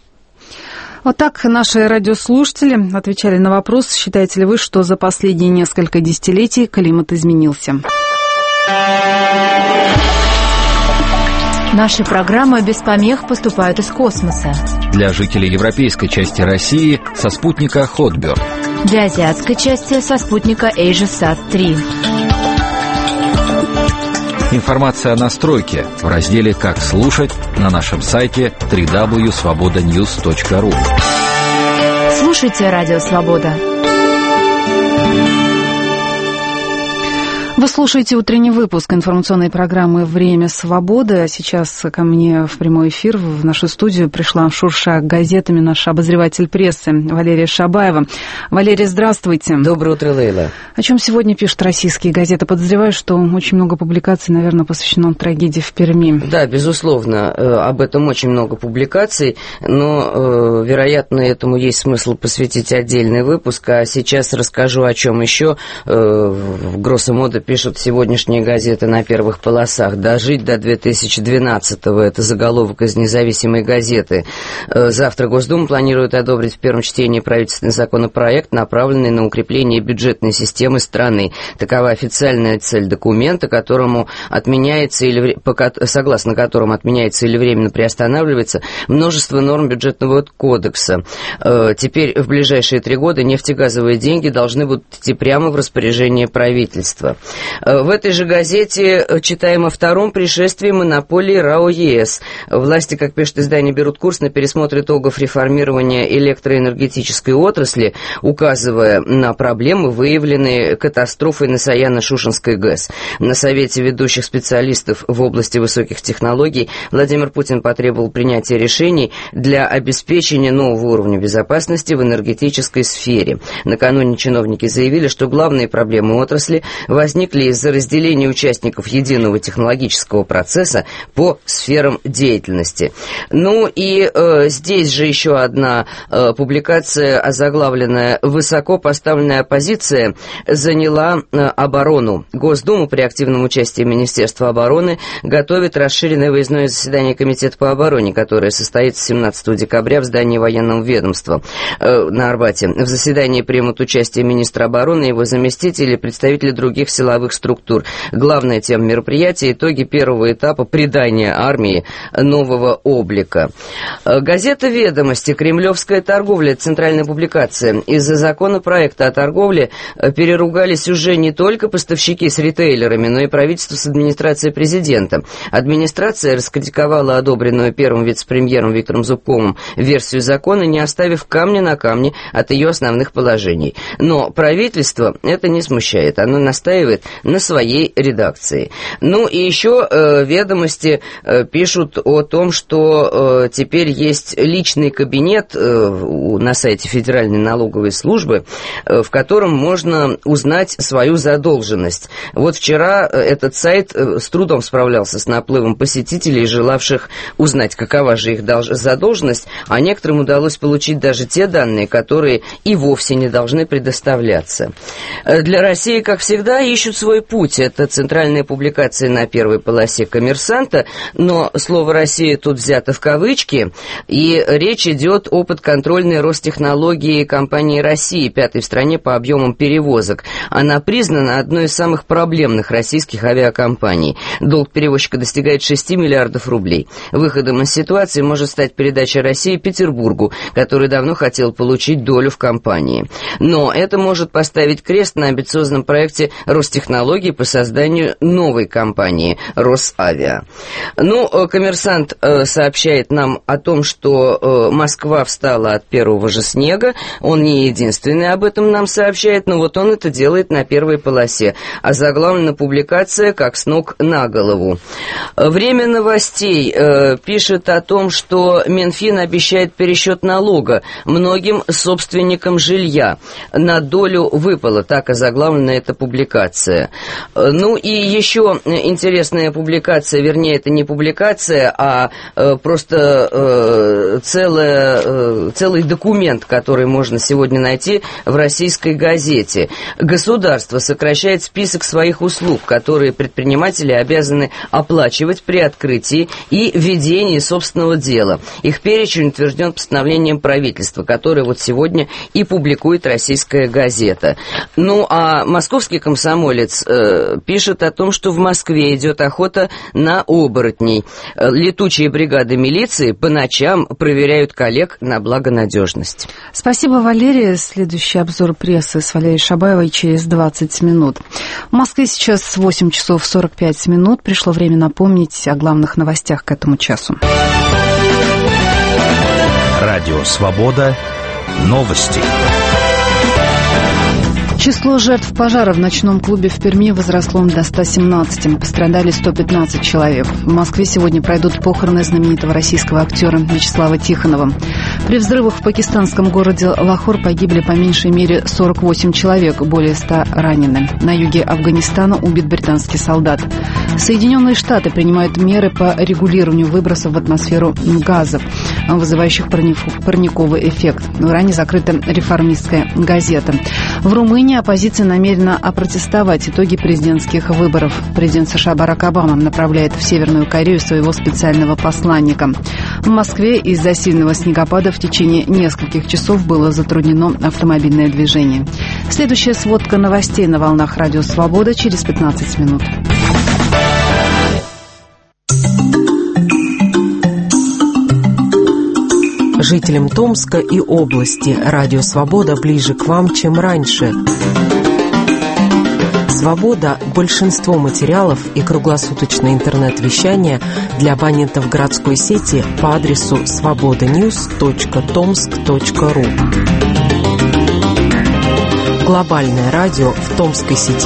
Вот так наши радиослушатели отвечали на вопрос, считаете ли вы, что за последние несколько десятилетий климат изменился. Наши программы без помех поступают из космоса. Для жителей европейской части России со спутника Hotbird. Для азиатской части со спутника AsiaSat-3. Информация о настройке в разделе «Как слушать» на нашем сайте www.svobodanews.ru. Слушайте Радио Свобода. Вы слушаете утренний выпуск информационной программы «Время свободы». А сейчас ко мне в прямой эфир, в нашу студию, пришла, шурша газетами, наш обозреватель прессы Валерия Шабаева. Валерия, здравствуйте. Доброе утро, Лейла. О чем сегодня пишут российские газеты? Подозреваю, что очень много публикаций, наверное, посвящено трагедии в Перми. Да, безусловно, об этом очень много публикаций, но, вероятно, этому есть смысл посвятить отдельный выпуск. А сейчас расскажу, о чем еще в гроссо моdo пишут сегодняшние газеты на первых полосах. «Дожить до 2012-го» — это заголовок из «Независимой газеты». Завтра Госдума планирует одобрить в первом чтении правительственный законопроект, направленный на укрепление бюджетной системы страны. Такова официальная цель документа, согласно которому отменяется или временно приостанавливается множество норм бюджетного кодекса. Теперь в ближайшие 3 года нефтегазовые деньги должны будут идти прямо в распоряжение правительства. В этой же газете читаем о втором пришествии монополии РАО ЕС. Власти, как пишет издание, берут курс на пересмотр итогов реформирования электроэнергетической отрасли, указывая на проблемы, выявленные катастрофой на Саяно-Шушенской ГЭС. На совете ведущих специалистов в области высоких технологий Владимир Путин потребовал принятия решений для обеспечения нового уровня безопасности в энергетической сфере. Накануне чиновники заявили, что главные проблемы отрасли возникли из-за разделения участников единого технологического процесса по сферам деятельности. Ну и здесь же еще одна публикация, озаглавленная «Высоко поставленная оппозиция заняла оборону». Госдума при активном участии Министерства обороны готовит расширенное выездное заседание Комитета по обороне, которое состоится 17 декабря в здании военного ведомства на Арбате. В заседании примут участие министр обороны, его заместители и представители других силовых структур. Главная тема мероприятия – итоги первого этапа придания армии нового облика. Газета «Ведомости», «Кремлевская торговля», центральная публикация. Из-за законопроекта о торговле переругались уже не только поставщики с ритейлерами, но и правительство с администрацией президента. Администрация раскритиковала одобренную первым вице-премьером Виктором Зубковым версию закона, не оставив камня на камне от ее основных положений. Но правительство это не смущает, оно настаивает на своей редакции. Ну и еще «Ведомости» пишут о том, что теперь есть личный кабинет на сайте Федеральной налоговой службы, в котором можно узнать свою задолженность. Вот вчера этот сайт с трудом справлялся с наплывом посетителей, желавших узнать, какова же их задолженность, а некоторым удалось получить даже те данные, которые и вовсе не должны предоставляться. Для России, как всегда, ищут свой путь. Это центральная публикация на первой полосе «Коммерсанта», но слово «Россия» тут взято в кавычки, и речь идет о подконтрольной Ростехнологии компании «России», пятой в стране по объемам перевозок. Она признана одной из самых проблемных российских авиакомпаний. Долг перевозчика достигает 6 миллиардов рублей. Выходом из ситуации может стать передача России Петербургу, который давно хотел получить долю в компании. Но это может поставить крест на амбициозном проекте Ростехнологий по созданию новой компании «Росавиа». Ну, «Коммерсант» сообщает нам о том, что Москва встала от первого же снега. Он не единственный об этом нам сообщает, но вот он это делает на первой полосе. А заглавлена публикация «Как с ног на голову». «Время новостей» пишет о том, что Минфин обещает пересчет налога многим собственникам жилья. На долю выпало, так озаглавлена эта публикация. Ну и еще интересная публикация, вернее, это не публикация, а просто целый документ, который можно сегодня найти в российской газете. Государство сокращает список своих услуг, которые предприниматели обязаны оплачивать при открытии и ведении собственного дела. Их перечень утвержден постановлением правительства, которое вот сегодня и публикует российская газета. Ну, а московский «Комсомолец» пишет о том, что в Москве идет охота на оборотней. Летучие бригады милиции по ночам проверяют коллег на благонадежность. Спасибо, Валерия. Следующий обзор прессы с Валерией Шабаевой через 20 минут. В Москве сейчас 8 часов 45 минут. Пришло время напомнить о главных новостях к этому часу. Радио «Свобода». Новости. Число жертв пожара в ночном клубе в Перми возросло до 117. Пострадали 115 человек. В Москве сегодня пройдут похороны знаменитого российского актера Вячеслава Тихонова. При взрывах в пакистанском городе Лахор погибли по меньшей мере 48 человек, более 100 ранены. На юге Афганистана убит британский солдат. Соединенные Штаты принимают меры по регулированию выбросов в атмосферу газов, вызывающих парниковый эффект. В Иране закрыта реформистская газета. В Румынии оппозиция намерена опротестовать итоги президентских выборов. Президент США Барак Обама направляет в Северную Корею своего специального посланника. В Москве из-за сильного снегопада в течение нескольких часов было затруднено автомобильное движение. Следующая сводка новостей на волнах Радио Свобода через 15 минут. Жителям Томска и области Радио Свобода ближе к вам, чем раньше. «Свобода» большинство материалов и круглосуточное интернет-вещание для абонентов городской сети по адресу svobodanews.tomsk.ru. Глобальное радио в Томской сети.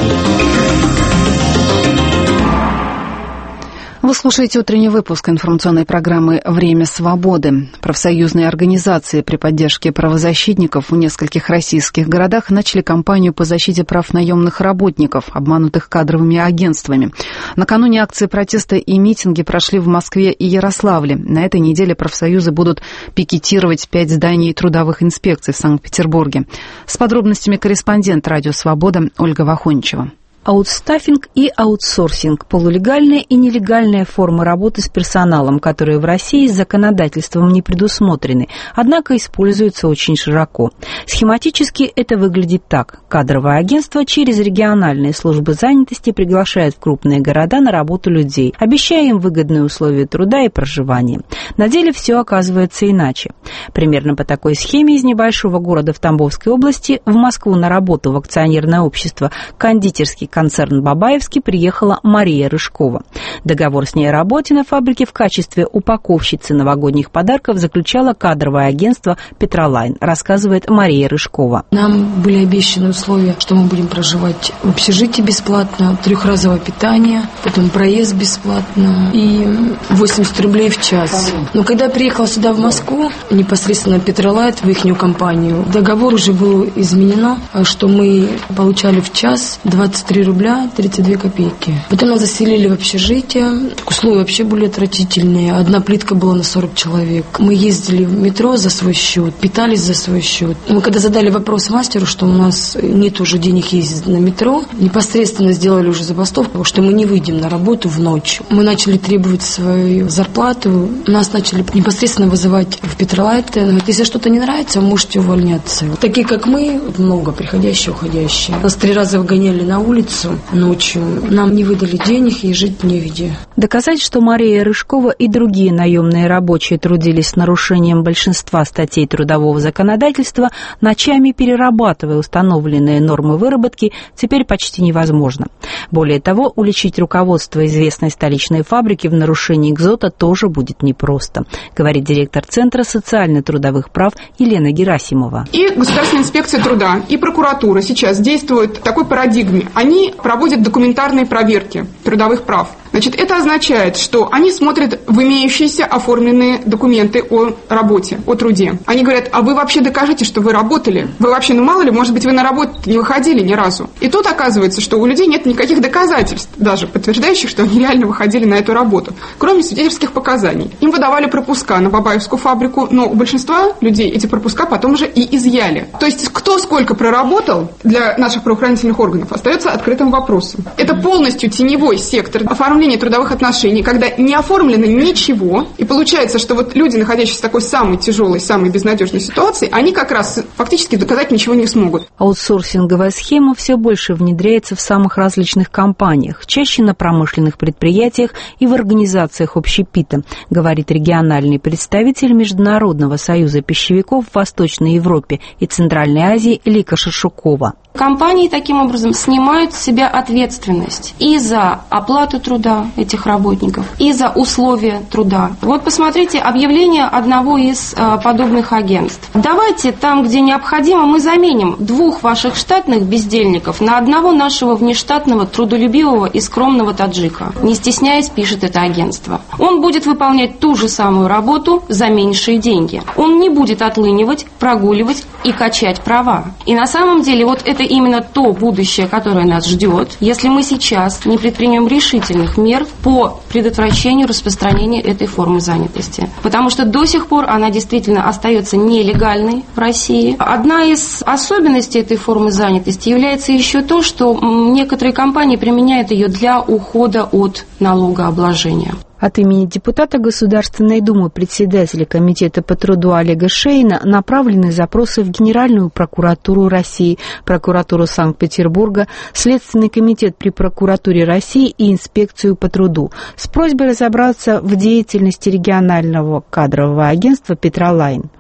Вы слушаете утренний выпуск информационной программы «Время свободы». Профсоюзные организации при поддержке правозащитников в нескольких российских городах начали кампанию по защите прав наемных работников, обманутых кадровыми агентствами. Накануне акции протеста и митинги прошли в Москве и Ярославле. На этой неделе профсоюзы будут пикетировать 5 зданий трудовых инспекций в Санкт-Петербурге. С подробностями корреспондент «Радио Свобода» Ольга Вахончева. Аутстаффинг и аутсорсинг – полулегальная и нелегальная формы работы с персоналом, которые в России законодательством не предусмотрены, однако используются очень широко. Схематически это выглядит так. Кадровое агентство через региональные службы занятости приглашает в крупные города на работу людей, обещая им выгодные условия труда и проживания. На деле все оказывается иначе. Примерно по такой схеме из небольшого города в Тамбовской области в Москву на работу в акционерное общество «Кондитерский концерн «Бабаевский» приехала Мария Рыжкова. Договор с ней о работе на фабрике в качестве упаковщицы новогодних подарков заключало кадровое агентство «Петролайн», рассказывает Мария Рыжкова. Нам были обещаны условия, что мы будем проживать в общежитии бесплатно, 3-разовое питание, потом проезд бесплатно и 80 рублей в час. Но когда я приехала сюда, в Москву, непосредственно «Петролайн», в их компанию, договор уже был изменено, что мы получали в час 23 рубля 32 копейки. Потом нас заселили в общежитие. Условия вообще были отвратительные. Одна плитка была на 40 человек. Мы ездили в метро за свой счет, питались за свой счет. Мы когда задали вопрос мастеру, что у нас нет уже денег ездить на метро, непосредственно сделали уже забастовку, что мы не выйдем на работу в ночь. Мы начали требовать свою зарплату. Нас начали непосредственно вызывать в Петролайн. Если что-то не нравится, вы можете увольняться. Такие, как мы, много приходящие, уходящие. Нас 3 раза выгоняли на улицу ночью. Нам не выдали денег и жить негде. Доказать, что Мария Рыжкова и другие наемные рабочие трудились с нарушением большинства статей трудового законодательства, ночами перерабатывая установленные нормы выработки, теперь почти невозможно. Более того, уличить руководство известной столичной фабрики в нарушении КЗОТа тоже будет непросто, говорит директор Центра социально-трудовых прав Елена Герасимова. И Государственная инспекция труда, и прокуратура сейчас действуют в такой парадигме. Они проводят документарные проверки трудовых прав. Значит, это означает, что они смотрят в имеющиеся оформленные документы о работе, о труде. Они говорят, а вы вообще докажите, что вы работали? Вы вообще, мало ли, может быть, вы на работу не выходили ни разу. И тут оказывается, что у людей нет никаких доказательств, даже подтверждающих, что они реально выходили на эту работу, кроме свидетельских показаний. Им выдавали пропуска на Бабаевскую фабрику, но у большинства людей эти пропуска потом уже и изъяли. То есть, кто сколько проработал для наших правоохранительных органов, остается открытым вопросом. Это полностью теневой сектор оформления трудовых отношений, когда не оформлено ничего, и получается, что вот люди, находящиеся в такой самой тяжелой, самой безнадежной ситуации, они как раз фактически доказать ничего не смогут. Аутсорсинговая схема все больше внедряется в самых различных компаниях, чаще на промышленных предприятиях и в организациях общепита, говорит региональный представитель Международного союза пищевиков в Восточной Европе и Центральной Азии Лика Шишукова. Компании таким образом снимают с себя ответственность и за оплату труда этих работников, и за условия труда. Вот посмотрите объявление одного из подобных агентств. Давайте там, где необходимо, мы заменим 2 ваших штатных бездельников на 1 нашего внештатного, трудолюбивого и скромного таджика. Не стесняясь, пишет это агентство. Он будет выполнять ту же самую работу за меньшие деньги. Он не будет отлынивать, прогуливать и качать права. И на самом деле вот это именно то будущее, которое нас ждет, если мы сейчас не предпримем решительных мер по предотвращению распространения этой формы занятости. Потому что до сих пор она действительно остается нелегальной в России. Одна из особенностей этой формы занятости является еще то, что некоторые компании применяют ее для ухода от налогообложения. От имени депутата Государственной Думы, председателя Комитета по труду Олега Шейна направлены запросы в Генеральную прокуратуру России, прокуратуру Санкт-Петербурга, Следственный комитет при прокуратуре России и инспекцию по труду с просьбой разобраться в деятельности регионального кадрового агентства «Петролайн».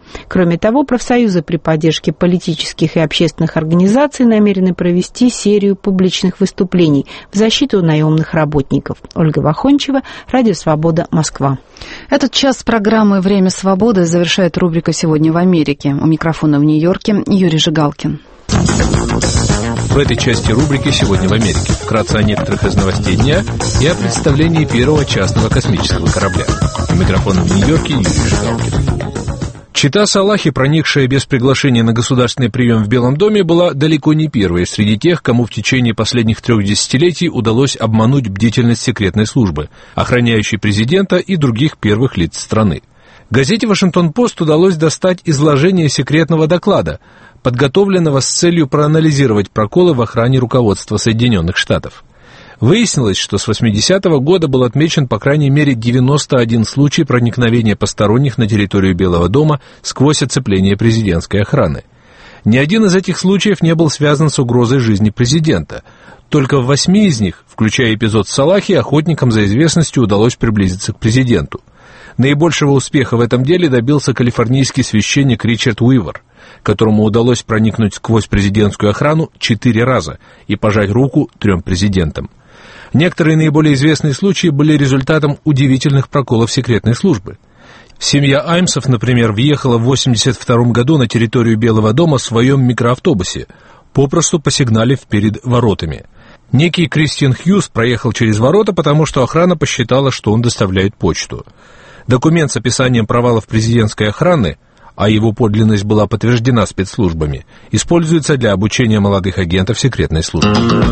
Кроме того, профсоюзы при поддержке политических и общественных организаций намерены провести серию публичных выступлений в защиту наемных работников. Ольга Вахончева, Радио Свобода, Москва. Этот час программы «Время свободы» завершает рубрика «Сегодня в Америке». У микрофона в Нью-Йорке Юрий Жигалкин. В этой части рубрики «Сегодня в Америке» вкратце о некоторых из новостей дня и о представлении первого частного космического корабля. У микрофона в Нью-Йорке Юрий Жигалкин. Чита Салахи, проникшая без приглашения на государственный прием в Белом доме, была далеко не первой среди тех, кому в течение последних 3 десятилетий удалось обмануть бдительность секретной службы, охраняющей президента и других первых лиц страны. Газете «Вашингтон-Пост» удалось достать изложение секретного доклада, подготовленного с целью проанализировать проколы в охране руководства Соединенных Штатов. Выяснилось, что с 80-го года был отмечен по крайней мере 91 случай проникновения посторонних на территорию Белого дома сквозь оцепление президентской охраны. Ни один из этих случаев не был связан с угрозой жизни президента. Только в 8 из них, включая эпизод Салахи, охотникам за известностью удалось приблизиться к президенту. Наибольшего успеха в этом деле добился калифорнийский священник Ричард Уивер, которому удалось проникнуть сквозь президентскую охрану 4 раза и пожать руку 3 президентам. Некоторые наиболее известные случаи были результатом удивительных проколов секретной службы. Семья Аймсов, например, въехала в 1982 году на территорию Белого дома в своем микроавтобусе, попросту посигналив перед воротами. Некий Кристиан Хьюз проехал через ворота, потому что охрана посчитала, что он доставляет почту. Документ с описанием провалов президентской охраны, а его подлинность была подтверждена спецслужбами, используется для обучения молодых агентов секретной службы.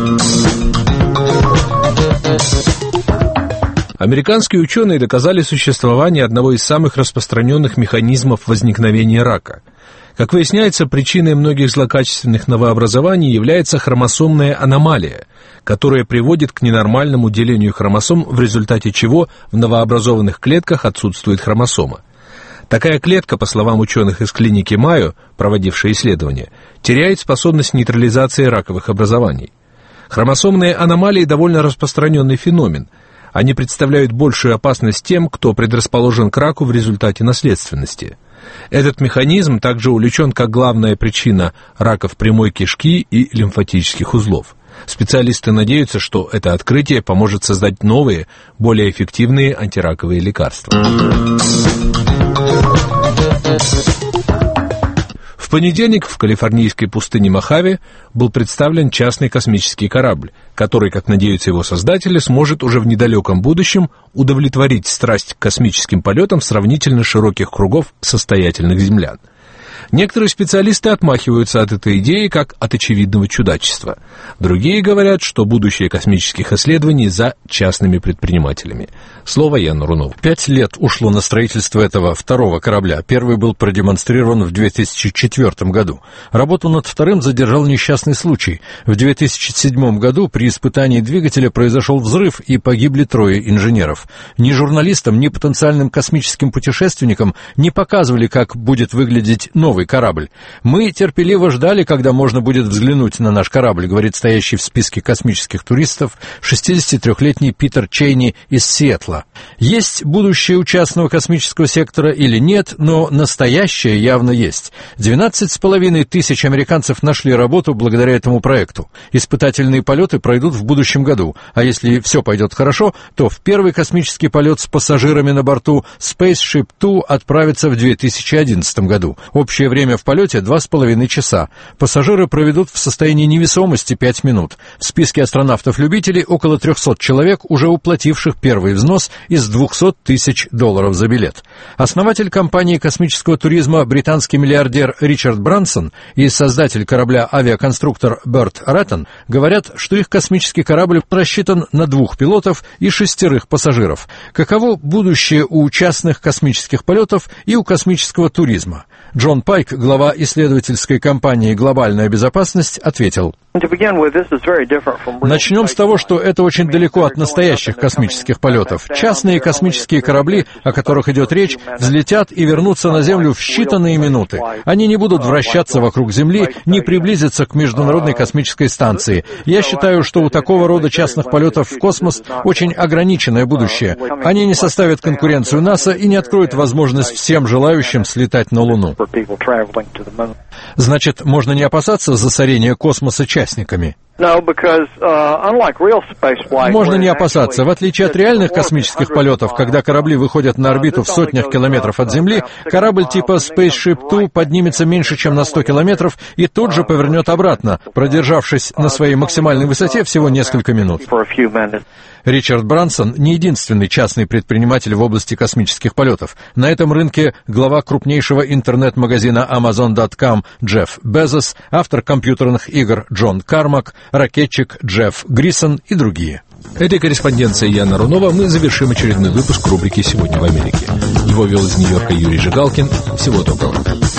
Американские ученые доказали существование одного из самых распространенных механизмов возникновения рака. Как выясняется, причиной многих злокачественных новообразований является хромосомная аномалия, которая приводит к ненормальному делению хромосом, в результате чего в новообразованных клетках отсутствует хромосома. Такая клетка, по словам ученых из клиники Майо, проводившей исследования, теряет способность нейтрализации раковых образований. Хромосомные аномалии довольно распространенный феномен. Они представляют большую опасность тем, кто предрасположен к раку в результате наследственности. Этот механизм также увлечен как главная причина раков прямой кишки и лимфатических узлов. Специалисты надеются, что это открытие поможет создать новые, более эффективные антираковые лекарства. В понедельник в калифорнийской пустыне Мохаве был представлен частный космический корабль, который, как надеются его создатели, сможет уже в недалеком будущем удовлетворить страсть к космическим полетам сравнительно широких кругов состоятельных землян. Некоторые специалисты отмахиваются от этой идеи как от очевидного чудачества. Другие говорят, что будущее космических исследований за частными предпринимателями. Слово Яну Рунову. 5 лет ушло на строительство этого второго корабля. Первый был продемонстрирован в 2004 году. Работу над вторым задержал несчастный случай. В 2007 году при испытании двигателя произошел взрыв и погибли 3 инженеров. Ни журналистам, ни потенциальным космическим путешественникам не показывали, как будет выглядеть новый корабль. Мы терпеливо ждали, когда можно будет взглянуть на наш корабль, говорит стоящий в списке космических туристов 63-летний Питер Чейни из Сиэтла. Есть будущее у частного космического сектора или нет, но настоящее явно есть. 12,5 тысяч американцев нашли работу благодаря этому проекту. Испытательные полеты пройдут в будущем году, а если все пойдет хорошо, то в первый космический полет с пассажирами на борту Spaceship Two отправится в 2011 году. Общее время в полете 2,5 часа. Пассажиры проведут в состоянии невесомости 5 минут. В списке астронавтов-любителей около 300 человек, уже уплативших первый взнос из $200 тысяч за билет. Основатель компании космического туризма британский миллиардер Ричард Брансон и создатель корабля-авиаконструктор Берт Раттон говорят, что их космический корабль рассчитан на 2 пилотов и 6 пассажиров. Каково будущее у частных космических полетов и у космического туризма? Джон Пайк, глава исследовательской компании «Глобальная безопасность», ответил: Начнем с того, что это очень далеко от настоящих космических полетов. Частные космические корабли, о которых идет речь, взлетят и вернутся на Землю в считанные минуты. Они не будут вращаться вокруг Земли, не приблизятся к Международной космической станции. Я считаю, что у такого рода частных полетов в космос очень ограниченное будущее. Они не составят конкуренцию НАСА и не откроют возможность всем желающим слетать на Луну. Значит, можно не опасаться засорения космоса частниками? Можно не опасаться. В отличие от реальных космических полетов, когда корабли выходят на орбиту в сотнях километров от Земли, корабль типа Spaceship Two поднимется меньше, чем на 100 километров и тут же повернет обратно, продержавшись на своей максимальной высоте всего несколько минут. Ричард Брансон не единственный частный предприниматель в области космических полетов. На этом рынке глава крупнейшего интернет-магазина Amazon.com Джефф Безос, автор компьютерных игр Джон Кармак, ракетчик Джефф Грисон и другие. Этой корреспонденцией Яна Рунова мы завершим очередной выпуск рубрики «Сегодня в Америке». Его вел из Нью-Йорка Юрий Жигалкин. Всего доброго.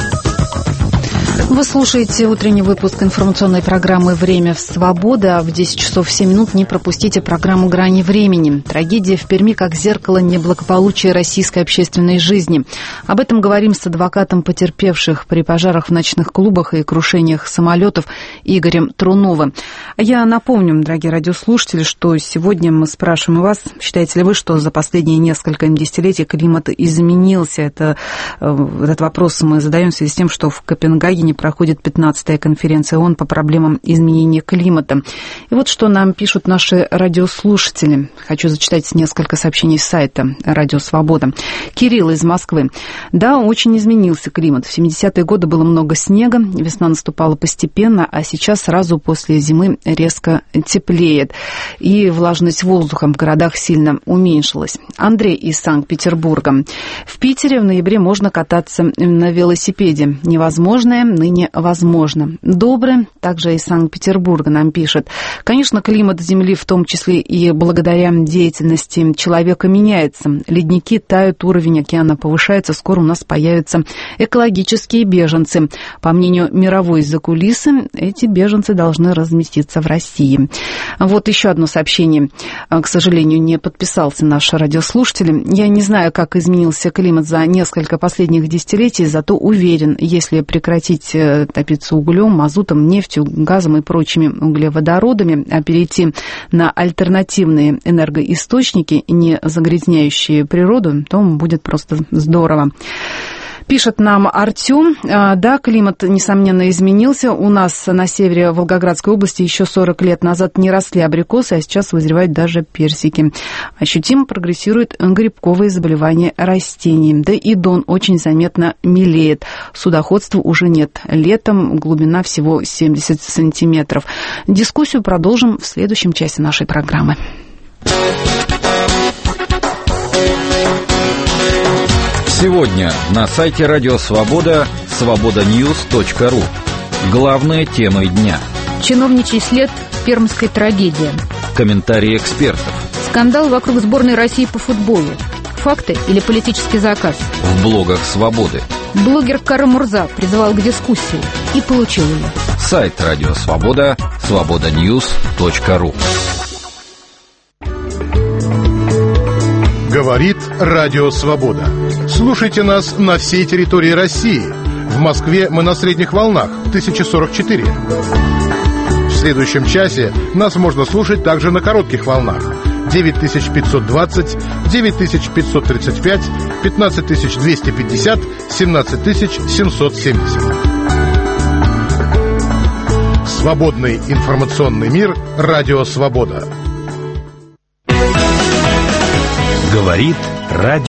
Вы слушаете утренний выпуск информационной программы «Время свободы», а в 10 часов 7 минут не пропустите программу «Грани времени». Трагедия в Перми как зеркало неблагополучия российской общественной жизни. Об этом говорим с адвокатом потерпевших при пожарах в ночных клубах и крушениях самолетов Игорем Труновым. Я напомню, дорогие радиослушатели, что сегодня мы спрашиваем вас, считаете ли вы, что за последние несколько десятилетий климат изменился? Этот вопрос мы задаем в связи с тем, что в Копенгагене проходит 15-я конференция ООН по проблемам изменения климата. И вот что нам пишут наши радиослушатели. Хочу зачитать несколько сообщений с сайта «Радио Свобода». Кирилл из Москвы. Да, очень изменился климат. В 70-е годы было много снега, весна наступала постепенно, а сейчас сразу после зимы резко теплеет. И влажность воздуха в городах сильно уменьшилась. Андрей из Санкт-Петербурга. В Питере в ноябре можно кататься на велосипеде. Невозможное ныне возможно. Добрый, также из Санкт-Петербурга нам пишет. Конечно, климат Земли, в том числе и благодаря деятельности человека, меняется. Ледники тают, уровень океана повышается, скоро у нас появятся экологические беженцы. По мнению мировой закулисы, эти беженцы должны разместиться в России. Вот еще одно сообщение. К сожалению, не подписался наш радиослушатель. Я не знаю, как изменился климат за несколько последних десятилетий, зато уверен, если прекратить топиться углем, мазутом, нефтью, газом и прочими углеводородами, а перейти на альтернативные энергоисточники, не загрязняющие природу, то будет просто здорово. Пишет нам Артем. Да, климат, несомненно, изменился. У нас на севере Волгоградской области еще 40 лет назад не росли абрикосы, а сейчас вызревают даже персики. Ощутимо прогрессирует грибковые заболевания растений. Да и Дон очень заметно мелеет. Судоходства уже нет. Летом глубина всего 70 сантиметров. Дискуссию продолжим в следующем часе нашей программы. Сегодня на сайте Радио Свобода свободаньюз.ру. Главные темы дня. Чиновничий след пермской трагедии. Комментарии экспертов. Скандал вокруг сборной России по футболу. Факты или политический заказ? В блогах Свободы. Блогер Карамурза призывал к дискуссии и получил ее. Сайт Радио Свобода свободаньюз.ру. Говорит Радио Свобода. Слушайте нас на всей территории России. В Москве мы на средних волнах 1044. В следующем часе нас можно слушать также на коротких волнах 9520, 9535, 15250, 17770. Свободный информационный мир. Радио Свобода. Говорит Радио